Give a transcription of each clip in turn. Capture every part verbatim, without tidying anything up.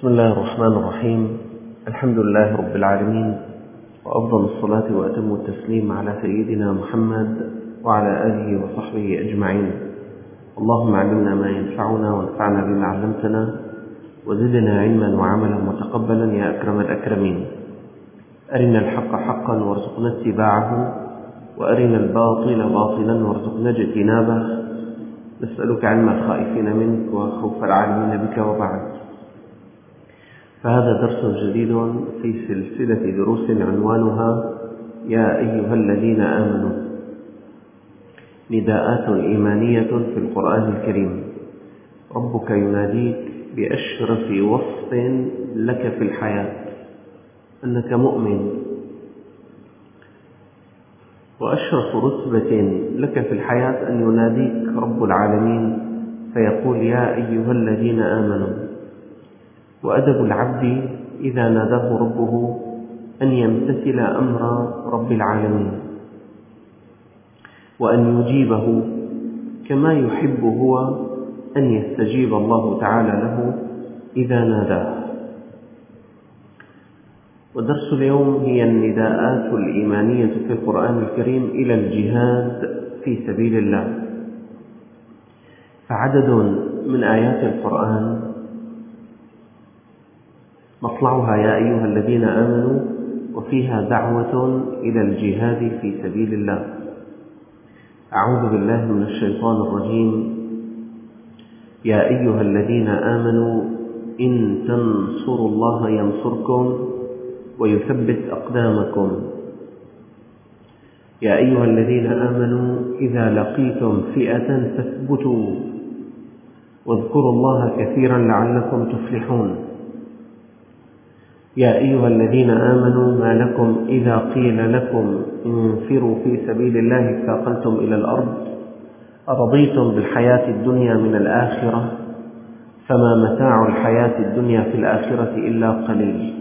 بسم الله الرحمن الرحيم. الحمد لله رب العالمين، وأفضل الصلاة وأتم التسليم على سيدنا محمد وعلى آله وصحبه أجمعين. اللهم علمنا ما ينفعنا وانفعنا بما علمتنا وزدنا علما وعملا متقبلا يا أكرم الأكرمين. أرنا الحق حقا وارزقنا اتباعه، وأرنا الباطل باطلا وارزقنا اجتنابه. نسألك علم الخائفين منك وخوف العالمين بك، وبعد. فهذا درس جديد في سلسلة دروس عنوانها يا أيها الذين آمنوا، نداءات إيمانية في القرآن الكريم. ربك يناديك بأشرف وصف لك في الحياة، أنك مؤمن، وأشرف رتبة لك في الحياة أن يناديك رب العالمين فيقول يا أيها الذين آمنوا. وأدب العبد إذا ناداه ربه أن يمتثل أمر رب العالمين، وأن يجيبه كما يحب هو أن يستجيب الله تعالى له إذا ناداه. ودرس اليوم هي النداءات الإيمانية في القرآن الكريم إلى الجهاد في سبيل الله. فعدد من آيات القرآن مطلعها يا أيها الذين آمنوا، وفيها دعوة إلى الجهاد في سبيل الله. أعوذ بالله من الشيطان الرجيم. يا أيها الذين آمنوا إن تنصروا الله ينصركم ويثبت أقدامكم. يا أيها الذين آمنوا إذا لقيتم فئة فاثبتوا واذكروا الله كثيرا لعلكم تفلحون. يا أيها الذين آمنوا ما لكم إذا قيل لكم انفروا في سبيل الله اثاقلتم إلى الأرض أرضيتم بالحياة الدنيا من الآخرة فما متاع الحياة الدنيا في الآخرة إلا قليل.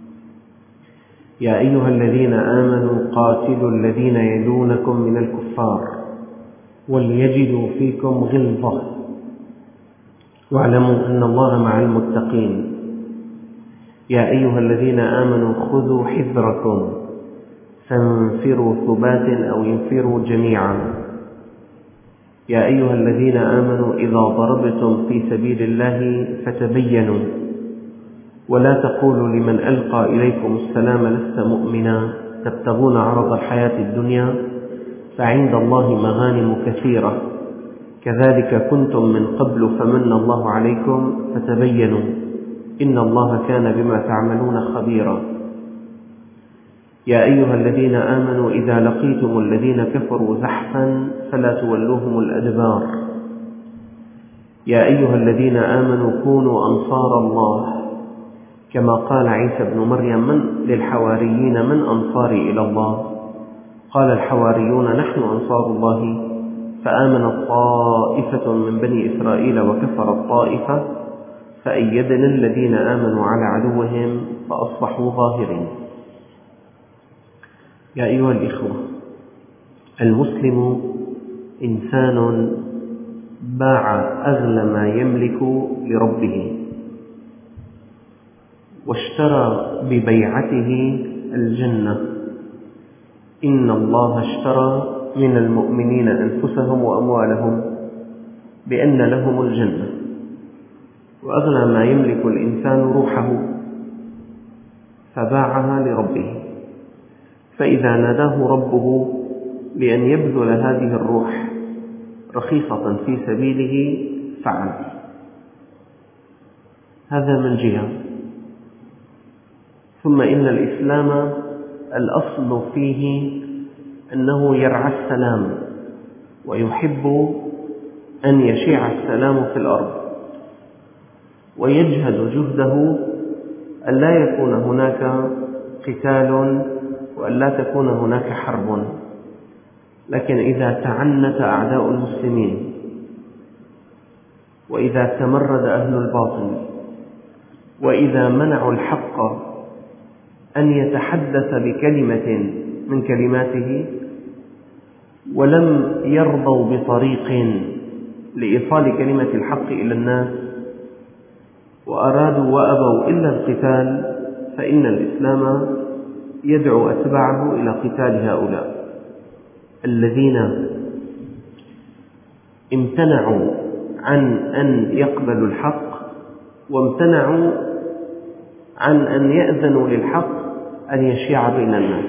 يا أيها الذين آمنوا قاتلوا الذين يلونكم من الكفار وليجدوا فيكم غلظة واعلموا أن الله مع المتقين. يا أيها الذين آمنوا خذوا حذركم فانفروا ثبات أو انفروا جميعا. يا أيها الذين آمنوا إذا ضربتم في سبيل الله فتبينوا ولا تقولوا لمن ألقى إليكم السلام لست مؤمنا تبتغون عرض الحياة الدنيا فعند الله مغانم كثيرة كذلك كنتم من قبل فمن الله عليكم فتبينوا إن الله كان بما تعملون خبيرا. يا أيها الذين آمنوا إذا لقيتم الذين كفروا زحفا فلا تولوهم الأدبار. يا أيها الذين آمنوا كونوا أنصار الله كما قال عيسى بن مريم من للحواريين من أنصاري إلى الله قال الحواريون نحن أنصار الله فآمنت طائفة من بني إسرائيل وكفرت طائفة فأيدنا الذين آمنوا على عدوهم فأصبحوا ظاهرين. يا أيها الإخوة، المسلم إنسان باع أغلى ما يملك لربه واشترى ببيعته الجنة. إن الله اشترى من المؤمنين أنفسهم وأموالهم بأن لهم الجنة. وأغلى ما يملك الإنسان روحه فباعها لربه، فإذا ناداه ربه بأن يبذل هذه الروح رخيصة في سبيله فعل. هذا من جهة. ثم إن الإسلام الأصل فيه أنه يرعى السلام ويحب أن يشيع السلام في الأرض، ويجهد جهده أن لا يكون هناك قتال وأن لا تكون هناك حرب. لكن إذا تعنت أعداء المسلمين وإذا تمرد أهل الباطل وإذا منعوا الحق أن يتحدث بكلمة من كلماته ولم يرضوا بطريق لإيصال كلمة الحق إلى الناس وأرادوا وأبوا إلا القتال فإن الإسلام يدعو أتباعه إلى قتال هؤلاء الذين امتنعوا عن أن يقبلوا الحق وامتنعوا عن أن يأذنوا للحق أن يشيع بين الناس.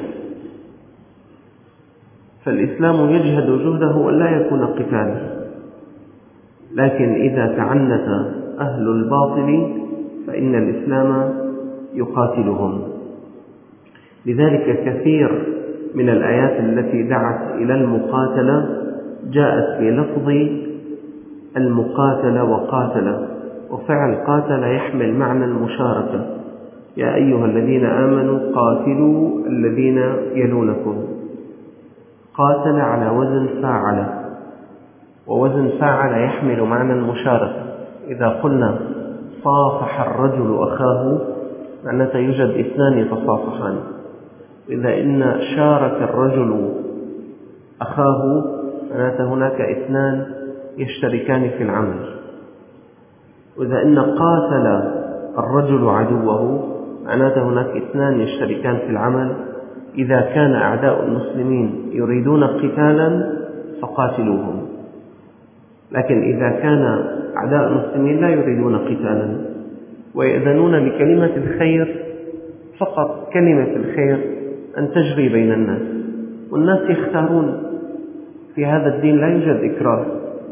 فالإسلام يجهد جهده أن لا يكون قتالا، لكن إذا تعنت أهل الباطل فإن الإسلام يقاتلهم. لذلك كثير من الآيات التي دعت إلى المقاتلة جاءت بلفظ المقاتلة وقاتل، وفعل قاتل يحمل معنى المشاركة. يا أيها الذين آمنوا قاتلوا الذين يلونكم. قاتل على وزن فاعل، ووزن فاعل يحمل معنى المشاركة. إذا قلنا صافح الرجل أخاه معناته يوجد اثنان يتصافحان، وإذا إن شارك الرجل أخاه معناته هناك اثنان يشتركان في العمل. وإذا إن قاتل الرجل عدوه معناته هناك اثنان يشتركان في العمل. إذا كان أعداء المسلمين يريدون قتالا فقاتلوهم، لكن إذا كان أعداء المسلمين لا يريدون قتالا ويأذنون لكلمة الخير، فقط كلمة الخير أن تجري بين الناس، والناس يختارون. في هذا الدين لا يوجد إكراه.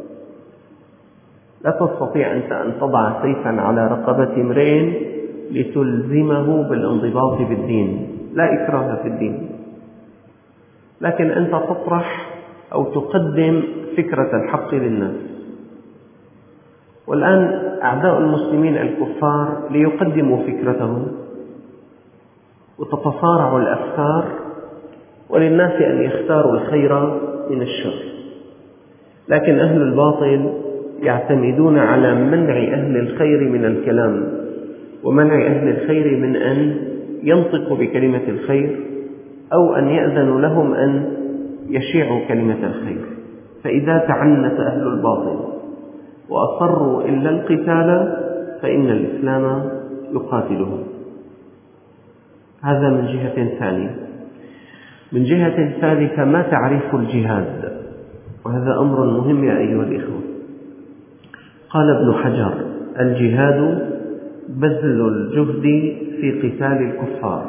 لا تستطيع أنت أن تضع سيفا على رقبة امرئ لتلزمه بالانضباط بالدين، لا إكراه في الدين، لكن أنت تطرح أو تقدم فكرة الحق للناس. والآن أعداء المسلمين الكفار ليقدموا فكرتهم وتتصارع الأفكار، وللناس أن يختاروا الخير من الشر. لكن أهل الباطل يعتمدون على منع أهل الخير من الكلام، ومنع أهل الخير من أن ينطقوا بكلمة الخير، أو أن يأذنوا لهم أن يشيعوا كلمة الخير. فإذا تعنت أهل الباطل وأصروا إلا القتال فإن الإسلام يقاتلهم. هذا من جهة ثانية. من جهة ثالثة، ما تعريف الجهاد؟ وهذا أمر مهم يا أيها الإخوة. قال ابن حجر: الجهاد بذل الجهد في قتال الكفار.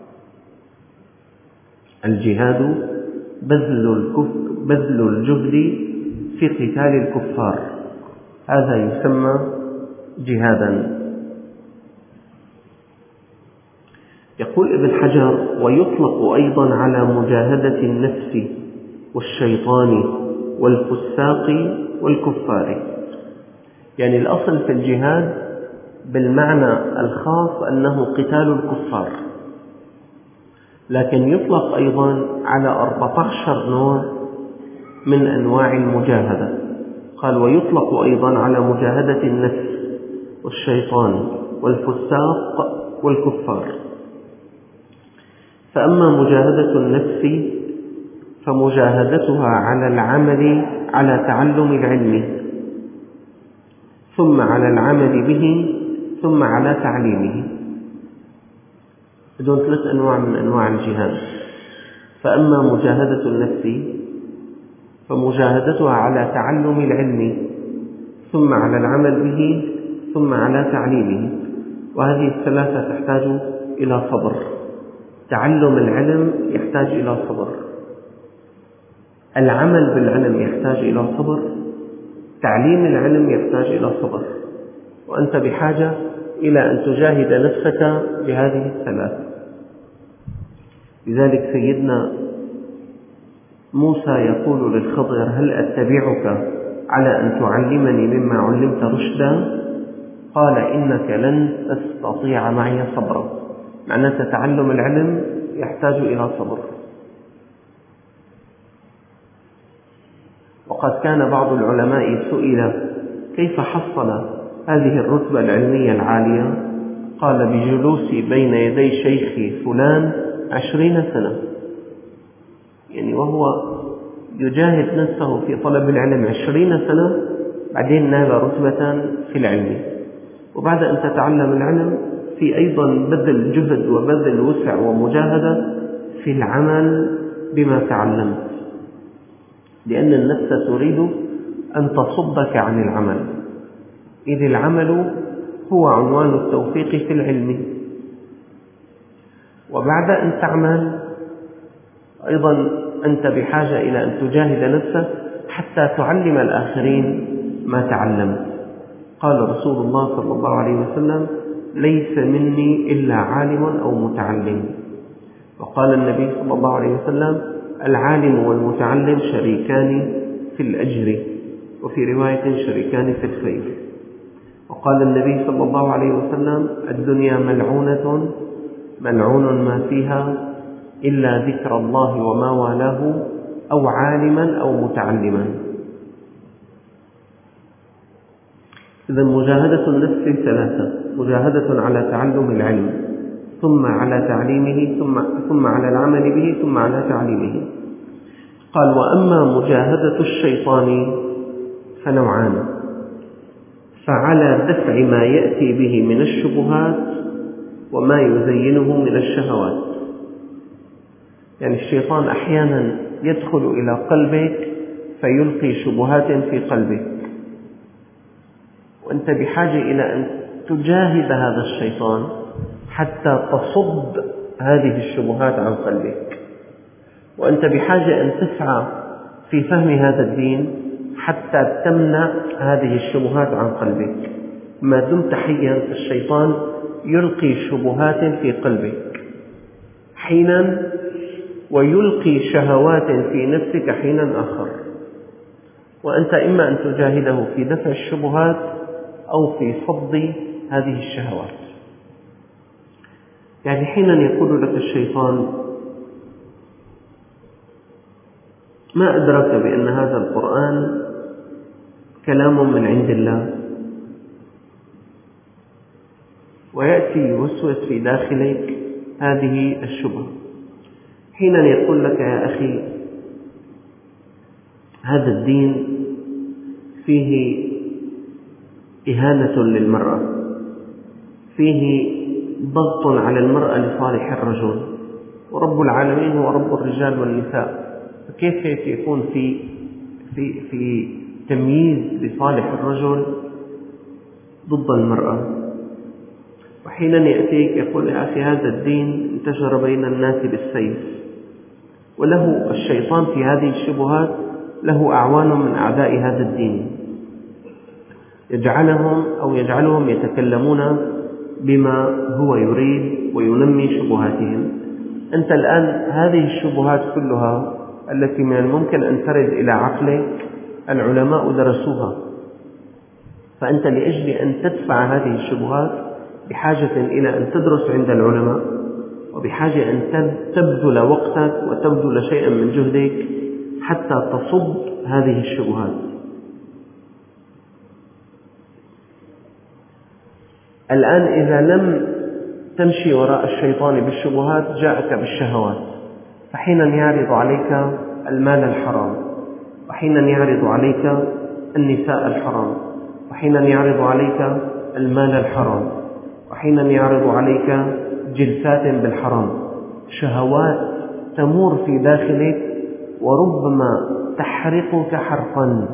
الجهاد بذل بذل الجهد في قتال الكفار، هذا يسمى جهادا. يقول ابن حجر: ويطلق أيضا على مجاهدة النفس والشيطان والفساق والكفار. يعني الأصل في الجهاد بالمعنى الخاص أنه قتال الكفار، لكن يطلق أيضا على أربعة عشر نوع من أنواع المجاهدة. قال: ويطلق أيضا على مجاهدة النفس والشيطان والفساق والكفار. فأما مجاهدة النفس فمجاهدتها على العمل على تعلم العلم، ثم على العمل به، ثم على تعليمه. بدون ثلاث أنواع من أنواع الجهاد. فأما مجاهدة النفس فمجاهدتها على تعلم العلم، ثم على العمل به، ثم على تعليمه. وهذه الثلاثة تحتاج إلى صبر. تعلم العلم يحتاج إلى صبر، العمل بالعلم يحتاج إلى صبر، تعليم العلم يحتاج إلى صبر. وأنت بحاجة إلى أن تجاهد نفسك بهذه الثلاث. لذلك سيدنا موسى يقول للخضر: هل أتبعك على أن تعلمني مما علمت رشدا؟ قال: إنك لن تستطيع معي صبرا. معناه تعلم العلم يحتاج إلى صبر. وقد كان بعض العلماء سئل كيف حصل هذه الرتبة العلمية العالية؟ قال: بجلوسي بين يدي شيخي فلان عشرين سنة. يعني وهو يجاهد نفسه في طلب العلم عشرين سنة، بعدين نال رتبة في العلم. وبعد أن تتعلم العلم في أيضا بذل جهد وبذل وسع ومجاهدة في العمل بما تعلمت، لأن النفس تريد أن تصدك عن العمل، إذ العمل هو عنوان التوفيق في العلم. وبعد أن تعمل أيضا أنت بحاجة إلى أن تجاهد نفسك حتى تعلم الآخرين ما تعلمت. قال رسول الله صلى الله عليه وسلم: ليس مني إلا عالم أو متعلم. وقال النبي صلى الله عليه وسلم: العالم والمتعلم شريكان في الأجر، وفي رواية شريكان في الخير. وقال النبي صلى الله عليه وسلم: الدنيا ملعونة ملعون ما فيها إلا ذكر الله وما والاه أو عالما أو متعلما. إذا مجاهدة النفس ثلاثة: مجاهدة على تعلم العلم، ثم على تعليمه، ثم, ثم على العمل به، ثم على تعليمه. قال: وأما مجاهدة الشيطان فنوعان: فعلى دفع ما يأتي به من الشبهات وما يزينه من الشهوات. يعني الشيطان أحيانا يدخل إلى قلبك فيلقي شبهات في قلبك، وأنت بحاجة إلى أن تجاهد هذا الشيطان حتى تصد هذه الشبهات عن قلبك، وأنت بحاجة أن تسعى في فهم هذا الدين حتى تمنع هذه الشبهات عن قلبك. ما دمت حيا الشيطان يلقي شبهات في قلبك حينا، ويلقي شهوات في نفسك حينا آخر، وأنت إما أن تجاهده في دفع الشبهات أو في صد هذه الشهوات. يعني حينا يقول لك الشيطان: ما أدرك بأن هذا القرآن كلام من عند الله، ويأتي يوسوس في داخلك هذه الشبهة. حينا يقول لك: يا أخي، هذا الدين فيه إهانة للمرأة، فيه ضغط على المرأة لصالح الرجل، ورب العالمين هو رب الرجال والنساء، فكيف يكون في في في تمييز لصالح الرجل ضد المرأة؟ وحينا يأتيك يقول: يا أخي، هذا الدين انتشر بين الناس بالسيف، وله الشيطان في هذه الشبهات له أعوان من أعداء هذا الدين، يجعلهم أو يجعلهم يتكلمون بما هو يريد وينمي شبهاتهم. أنت الآن هذه الشبهات كلها التي من الممكن أن ترد إلى عقلك العلماء درسوها، فأنت لأجل أن تدفع هذه الشبهات بحاجة إلى أن تدرس عند العلماء، وبحاجة أن تبذل وقتك وتبذل شيئا من جهدك حتى تصد هذه الشبهات. الآن إذا لم تمشي وراء الشيطان بالشبهات جاءك بالشهوات، فحينا يعرض عليك المال الحرام، وحينا يعرض عليك النساء الحرام، وحينا يعرض عليك المال الحرام، وحينا يعرض عليك جلسات بالحرام، شهوات تمور في داخلك وربما تحرقك حرقا،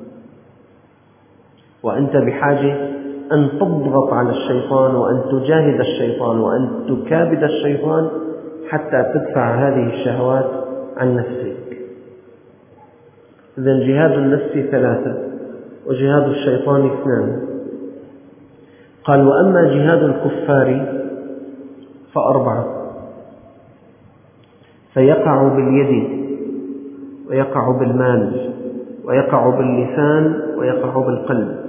وأنت بحاجة أن تضغط على الشيطان وأن تجاهد الشيطان وأن تكابد الشيطان حتى تدفع هذه الشهوات عن نفسك. إذن جهاد النفس ثلاثة، وجهاد الشيطان اثنان. قال: وأما جهاد الكفار فأربعة: فيقع باليد، ويقع بالمال، ويقع باللسان، ويقع بالقلب.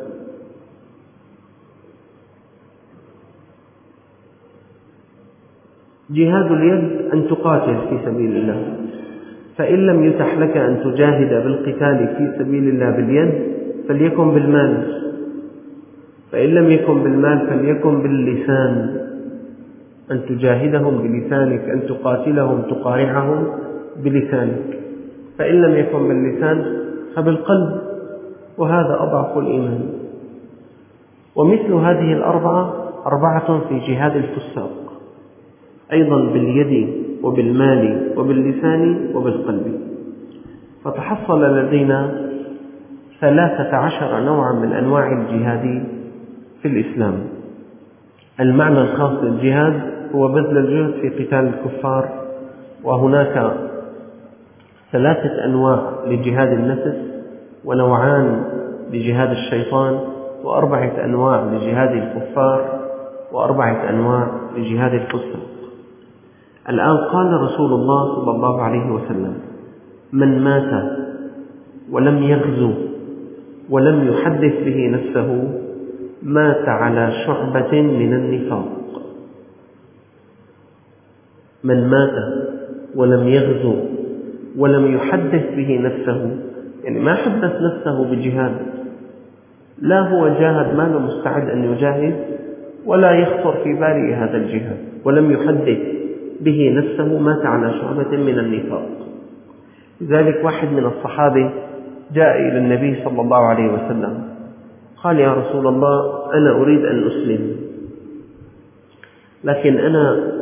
جهاد اليد أن تقاتل في سبيل الله، فإن لم يتح لك أن تجاهد بالقتال في سبيل الله باليد فليكن بالمال، فإن لم يكن بالمال فليكن باللسان، أن تجاهدهم بلسانك، أن تقاتلهم تقارعهم بلسانك، فإن لم يكن باللسان فبالقلب، وهذا أضعف الإيمان. ومثل هذه الأربعة أربعة في جهاد الفساق، أيضا باليد وبالمال وباللسان وبالقلب. فتحصل لدينا ثلاثة عشر نوعا من أنواع الجهاد في الإسلام. المعنى الخاص للجهاد هو بذل الجهد في قتال الكفار، وهناك ثلاثة أنواع لجهاد النفس، ونوعان لجهاد الشيطان، وأربعة أنواع لجهاد الكفار، وأربعة أنواع لجهاد الفساق. الآن قال رسول الله صلى الله عليه وسلم: من مات ولم يغزو ولم يحدث به نفسه مات على شعبة من النفاق. من مات ولم يغزو ولم يحدث به نفسه، يعني ما حدث نفسه بجهاد، لا هو جاهد، ما له مستعد أن يجاهد، ولا يخطر في باله هذا الجهاد، ولم يحدث به نفسه مات على شعبة من النفاق. لذلك واحد من الصحابة جاء إلى النبي صلى الله عليه وسلم قال: يا رسول الله، أنا أريد أن أسلم، لكن أنا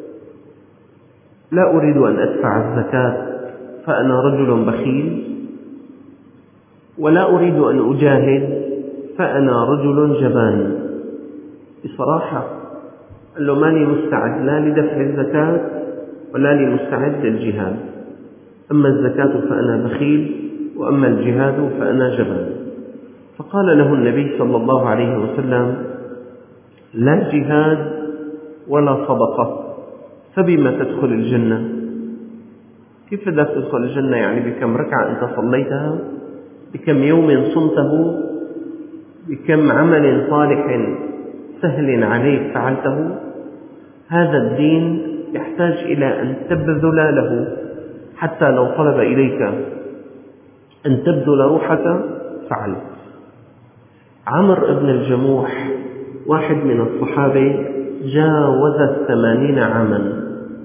لا أريد أن أدفع الزكاة، فأنا رجل بخيل، ولا أريد أن أجاهد، فأنا رجل جبان. بصراحة قال له: ماني مستعد لا لدفع الزكاة ولا لي مستعد للجهاد، أما الزكاة فأنا بخيل، وأما الجهاد فأنا جبان. فقال له النبي صلى الله عليه وسلم: لا جهاد ولا صدقة، فبما تدخل الجنة؟ كيف بدك تدخل الجنة؟ يعني بكم ركعة أنت صليتها، بكم يوم صمته، بكم عمل صالح سهل عليك فعلته. هذا الدين يحتاج إلى أن تبذل له، حتى لو طلب إليك أن تبذل روحك فعلت. عمرو بن الجموح واحد من الصحابة جاوز الثمانين عاما،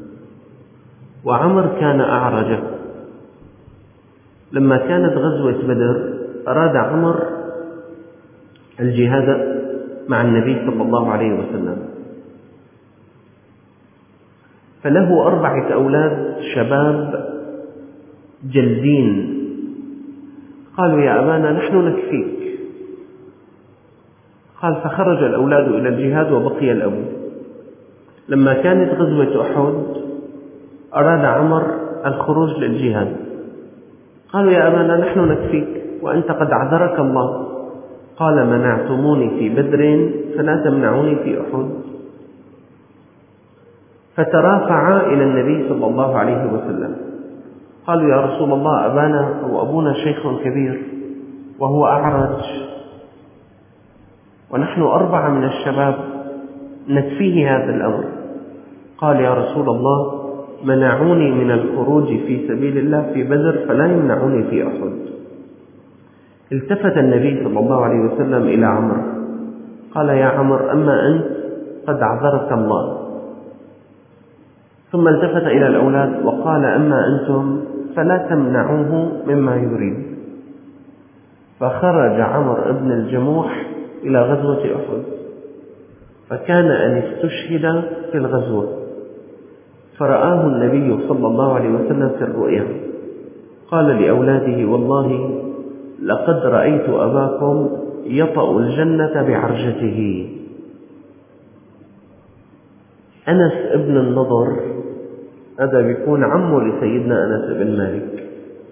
وعمر كان أعرج. لما كانت غزوة بدر أراد عمر الجهاد مع النبي صلى الله عليه وسلم، فله أربعة أولاد شباب جلدين. قالوا: يا أبانا نحن نكفيك. قال: فخرج الأولاد إلى الجهاد وبقي الأب. لما كانت غزوة أحد أراد عمر الخروج للجهاد. قالوا: يا أبانا نحن نكفيك وأنت قد عذرك الله. قال: منعتموني في بدر فلا تمنعوني في أحد. فترافعا إلى النبي صلى الله عليه وسلم. قالوا: يا رسول الله، أبانا أو أبونا شيخ كبير وهو أعرج، ونحن أربعة من الشباب نكفيه هذا الأمر. قال: يا رسول الله، منعوني من الخروج في سبيل الله في بدر فلا يمنعوني في أحد. التفت النبي صلى الله عليه وسلم إلى عمرو قال: يا عمرو، أما أنت قد عذرك الله. ثم التفت إلى الأولاد وقال: أما أنتم فلا تمنعوه مما يريد. فخرج عمرو بن الجموح إلى غزوة أحد، فكان أن استشهد في الغزوة، فرآه النبي صلى الله عليه وسلم في الرؤيا. قال لأولاده: والله لقد رأيت أباكم يطأ الجنة بعرجته. أنس ابن النضر هذا بيكون عمه لسيدنا أنس بن مالك،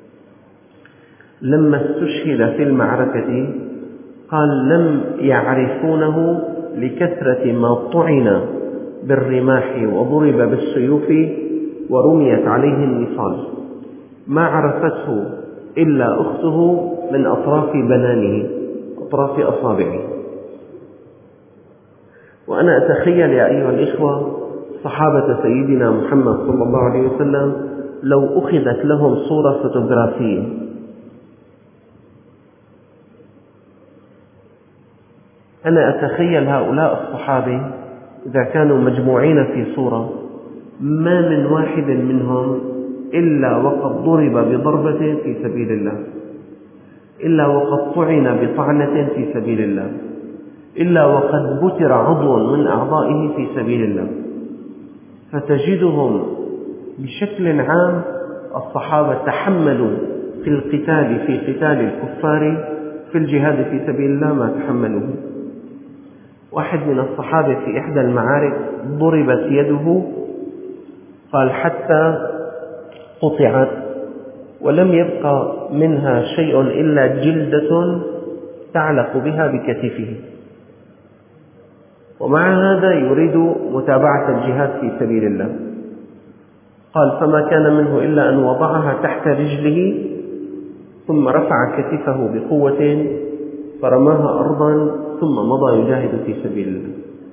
لما استشهد في المعركة قال: لم يعرفونه لكثرة ما طعن بالرماح وضرب بالسيوف ورميت عليه النصال، ما عرفته إلا أخته من أطراف بنانه، أطراف أصابعه. وأنا أتخيل يا أيها الإخوة صحابة سيدنا محمد صلى الله عليه وسلم لو أخذت لهم صورة فوتوغرافية، أنا أتخيل هؤلاء الصحابة إذا كانوا مجموعين في صورة، ما من واحد منهم إلا وقد ضرب بضربة في سبيل الله، إلا وقد طعن بطعنة في سبيل الله، إلا وقد بتر عضو من أعضائه في سبيل الله. فتجدهم بشكل عام الصحابة تحملوا في القتال في قتال الكفار في الجهاد في سبيل الله ما تحملوه. واحد من الصحابة في إحدى المعارك ضربت يده، قال حتى قطعت ولم يبقى منها شيء إلا جلدة تعلق بها بكتفه، ومع هذا يريد متابعة الجهاد في سبيل الله. قال فما كان منه إلا أن وضعها تحت رجله ثم رفع كتفه بقوة فرماها أرضا ثم مضى يجاهد في سبيل الله.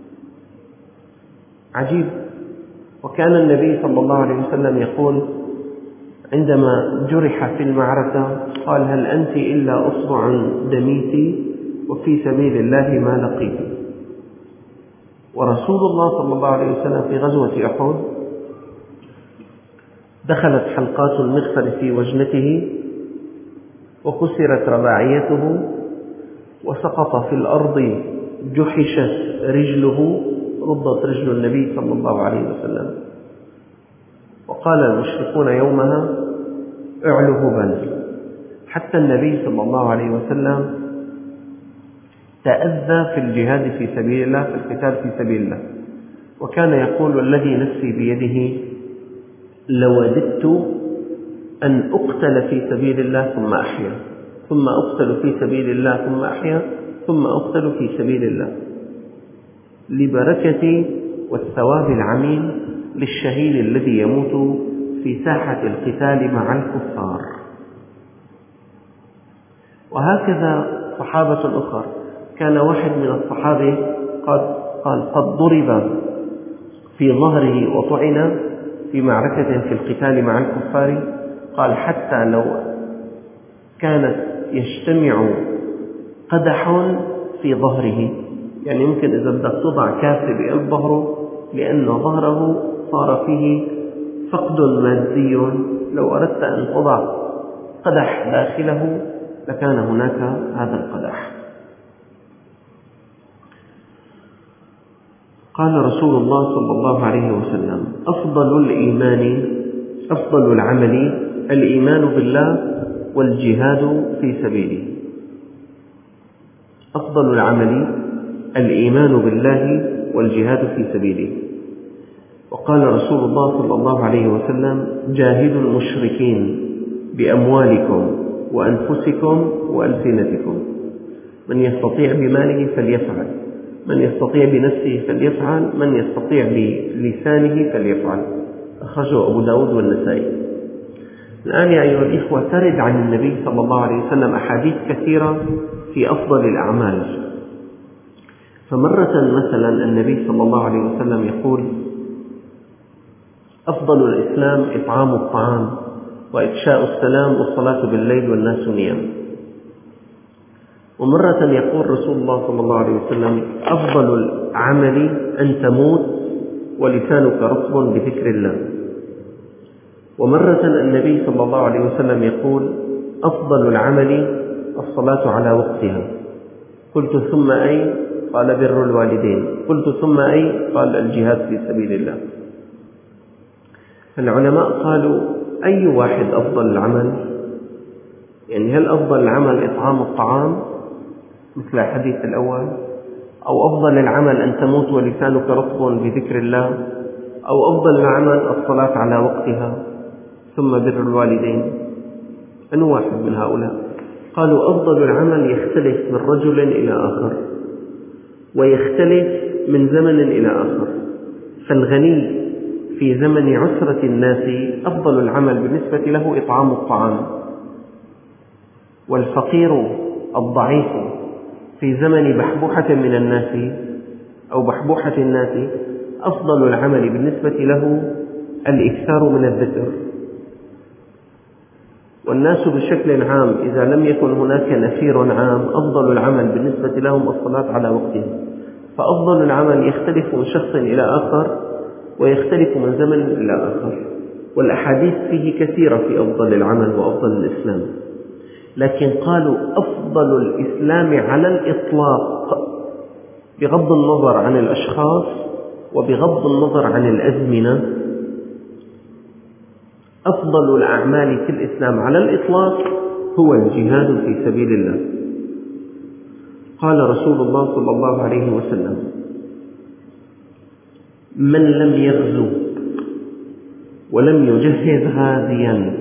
عجيب. وكان النبي صلى الله عليه وسلم يقول عندما جرح في المعركة قال هل أنت إلا أصبع دميت وفي سبيل الله ما لقيت. ورسول الله صلى الله عليه وسلم في غزوة أحد دخلت حلقات المغفر في وجنته وكسرت رباعيته وسقط في الأرض، جحشت رجله، رضت رجل النبي صلى الله عليه وسلم. وقال المشركون يومها اعلوا هبل، حتى النبي صلى الله عليه وسلم تأذى في الجهاد في سبيل الله، في القتال في سبيل الله. وكان يقول والذي نفسي بيده لوددت أن أقتل في سبيل الله ثم أحيا، ثم أقتل في سبيل الله ثم أحيا، ثم أقتل في سبيل الله، لبركة والثواب العميم للشهيد الذي يموت في ساحة القتال مع الكفار. وهكذا صحابة أخر. كان واحد من الصحابة قد قال قد ضرب في ظهره وطعن في معركة في القتال مع الكفار، قال حتى لو كانت يجتمع قدح في ظهره، يعني يمكن إذا بدك تضع كاسة بقلب ظهره لأن ظهره صار فيه فقد مادي، لو أردت أن تضع قدح داخله لكان هناك هذا القدح. قال رسول الله صلى الله عليه وسلم أفضل الإيمان أفضل العمل الإيمان بالله والجهاد في سبيله. أفضل العمل الإيمان بالله والجهاد في سبيله. وقال رسول الله صلى الله عليه وسلم جاهدوا المشركين بأموالكم وأنفسكم وألسنتكم، من يستطيع بماله فليفعل، من يستطيع بنفسه فليفعل، من يستطيع بلسانه فليفعل. أخرجه أبو داود والنسائي. الآن يا أيها الإخوة ترد عن النبي صلى الله عليه وسلم أحاديث كثيرة في أفضل الأعمال. فمرة مثلا النبي صلى الله عليه وسلم يقول أفضل الإسلام إطعام الطعام وإفشاء السلام والصلاة بالليل والناس نيام. ومرة يقول رسول الله صلى الله عليه وسلم أفضل العمل أن تموت ولسانك رطب بذكر الله. ومرة النبي صلى الله عليه وسلم يقول أفضل العمل الصلاة على وقتها. قلت ثم أي؟ قال بر الوالدين. قلت ثم أي؟ قال الجهاد في سبيل الله. العلماء قالوا أي واحد أفضل العمل؟ يعني هل أفضل العمل إطعام الطعام مثل الحديث الأول، أو أفضل العمل أن تموت ولسانك رطب بذكر الله، أو أفضل العمل الصلاة على وقتها ثم بر الوالدين؟ أن واحد من هؤلاء. قالوا أفضل العمل يختلف من رجل إلى آخر ويختلف من زمن إلى آخر. فالغني في زمن عسرة الناس أفضل العمل بالنسبة له إطعام الطعام، والفقير الضعيف في زمن بحبوحة من الناس أو بحبوحة الناس أفضل العمل بالنسبة له الإكثار من الذكر. والناس بشكل عام إذا لم يكن هناك نفير عام أفضل العمل بالنسبة لهم الصلاة على وقتها. فأفضل العمل يختلف من شخص إلى آخر ويختلف من زمن إلى آخر، والأحاديث فيه كثيرة في أفضل العمل وأفضل الإسلام. لكن قالوا أفضل الإسلام على الإطلاق بغض النظر عن الأشخاص وبغض النظر عن الأزمنة، أفضل الأعمال في الإسلام على الإطلاق هو الجهاد في سبيل الله. قال رسول الله صلى الله عليه وسلم: من لم يغزو ولم يجهز غازيا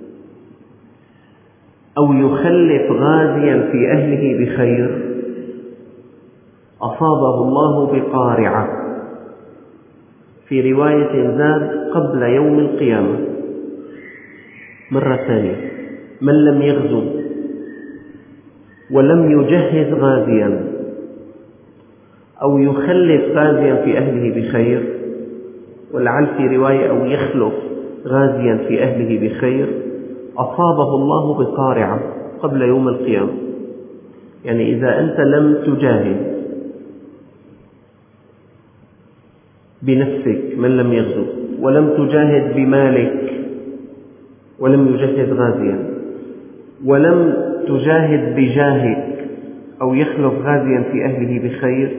أو يخلف غازيا في أهله بخير أصابه الله بقارعة، في رواية زاد قبل يوم القيامة. مرة ثانية: من لم يغزو ولم يجهز غازيا أو يخلف غازيا في أهله بخير، ولعل في رواية أو يخلف غازيا في أهله بخير، أصابه الله بقارعة قبل يوم القيامة. يعني إذا أنت لم تجاهد بنفسك، من لم يغزو، ولم تجاهد بمالك ولم يجهز غازيا، ولم تجاهد بجاهك أو يخلف غازيا في أهله بخير،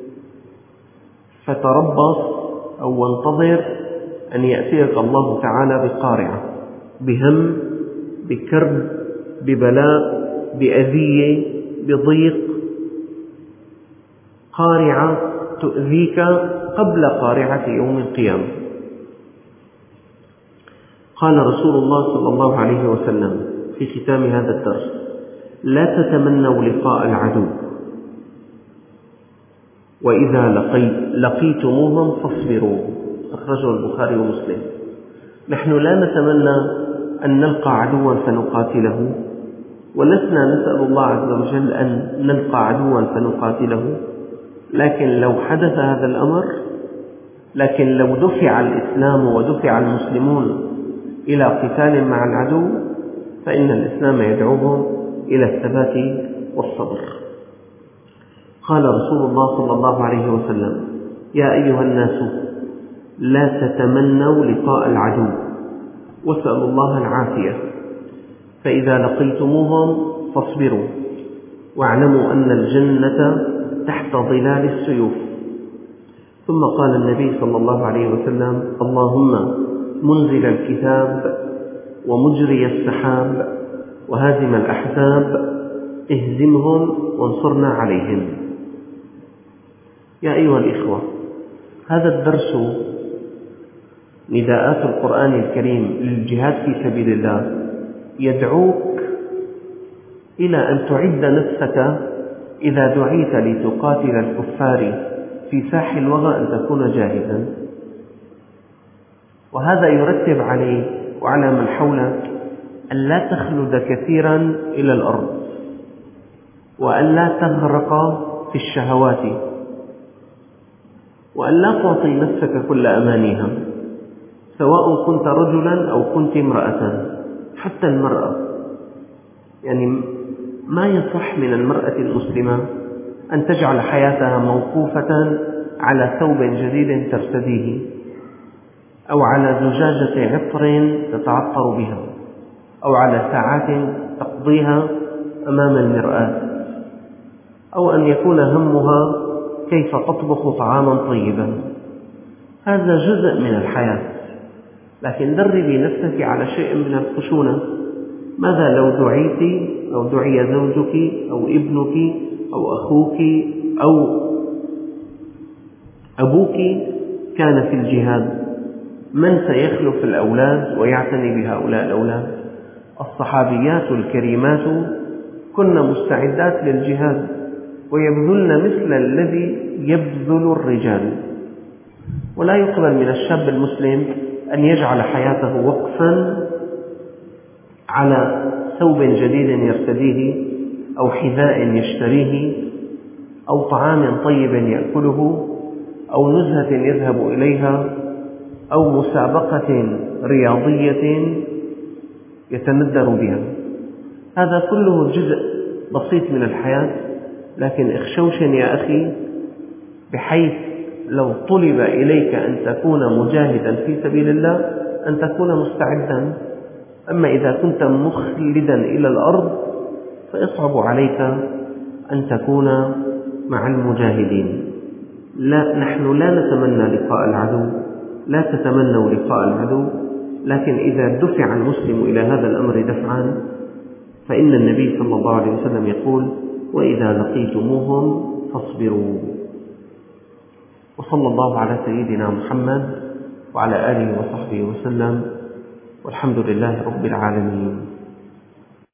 فتربص أو وانتظر أن يأتيك الله تعالى بقارعة، بهم، بكرب، ببلاء، بأذية، بضيق، قارعة تؤذيك قبل قارعة يوم القيامة. قال رسول الله صلى الله عليه وسلم في ختام هذا الدرس: لا تتمنوا لقاء العدو، وإذا لقيت لقيتموهم فاصبروا. أخرجه البخاري ومسلم. نحن لا نتمنى أن نلقى عدوا فنقاتله، ولسنا نسأل الله عز وجل أن نلقى عدوا فنقاتله، لكن لو حدث هذا الأمر، لكن لو دفع الإسلام ودفع المسلمون إلى قتال مع العدو، فإن الإسلام يدعوهم إلى الثبات والصبر. قال رسول الله صلى الله عليه وسلم: يا أيها الناس لا تتمنوا لقاء العدو واسألوا الله العافية، فإذا لقيتموهم فاصبروا، واعلموا أن الجنة تحت ظلال السيوف. ثم قال النبي صلى الله عليه وسلم: اللهم منزل الكتاب ومجري السحاب وهازم الأحزاب اهزمهم وانصرنا عليهم. يا أيها الإخوة، هذا الدرس نداءات القرآن الكريم للجهاد في سبيل الله يدعوك إلى أن تعد نفسك إذا دعيت لتقاتل الكفار في ساح الوغى أن تكون جاهزا، وهذا يرتب عليه وعلى من حولك أن لا تخلد كثيرا إلى الأرض، وأن لا تغرق في الشهوات، وأن لا تعطي نفسك كل أمانيها، سواء كنت رجلا أو كنت امرأة. حتى المرأة، يعني ما يصح من المرأة المسلمة أن تجعل حياتها موقوفة على ثوب جديد ترتديه، أو على زجاجة عطر تتعطر بها، أو على ساعات تقضيها أمام المرآة، أو أن يكون همها كيف تطبخ طعاما طيبا. هذا جزء من الحياة، لكن دربي نفسك على شيء من الخشونة. ماذا لو دعيت أو دعي زوجك أو ابنك أو أخوك أو أبوك كان في الجهاد؟ من سيخلف الأولاد ويعتني بهؤلاء الأولاد؟ الصحابيات الكريمات كن مستعدات للجهاد ويبذلن مثل الذي يبذل الرجال. ولا يقبل من الشاب المسلم أن يجعل حياته وقفا على ثوب جديد يرتديه، أو حذاء يشتريه، أو طعام طيب يأكله، أو نزهة يذهب إليها، أو مسابقة رياضية يتندر بها. هذا كله جزء بسيط من الحياة، لكن اخشوش يا أخي، بحيث لو طلب إليك أن تكون مجاهدا في سبيل الله أن تكون مستعدا. أما إذا كنت مخلدا إلى الأرض فيصعب عليك أن تكون مع المجاهدين. لا نحن لا نتمنى لقاء العدو، لا تتمنوا لقاء العدو، لكن إذا دفع المسلم إلى هذا الأمر دفعا فإن النبي صلى الله عليه وسلم يقول: وإذا لقيتموهم فاصبروا. وصلى الله على سيدنا محمد وعلى آله وصحبه وسلم، والحمد لله رب العالمين.